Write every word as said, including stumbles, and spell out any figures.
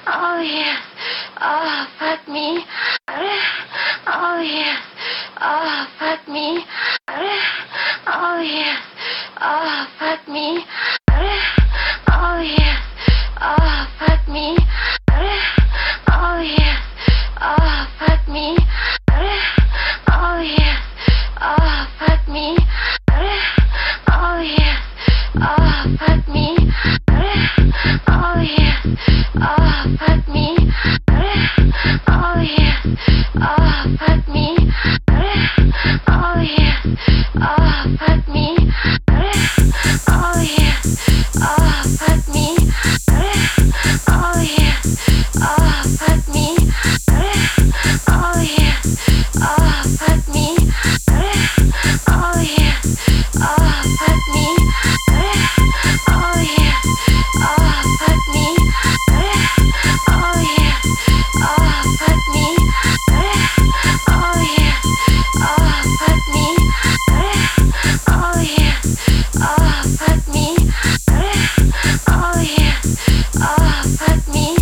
Oh yes. Oh, fuck me. Oh yes. Oh, fuck me. Oh yes. Oh, fuck me. Oh yes. Oh, fuck me. Oh yes. Oh, fuck me. Oh yes. Oh, fuck me. Oh yes. Oh, fuck me. Oh yes. Oh, fuck me. Oh yes. Oh, fuck me. Oh yes. Oh, fuck me. Oh yes. Oh, fuck me. Oh yes. Oh, fuck me. Oh yes. Oh, fuck me. Oh yes. Oh, fuck me. Oh yes. Oh, fuck me. Oh yes. Oh, fuck me. Oh yes. Oh, fuck me. Oh yes. Oh, fuck me. Oh yes. Oh, fuck me.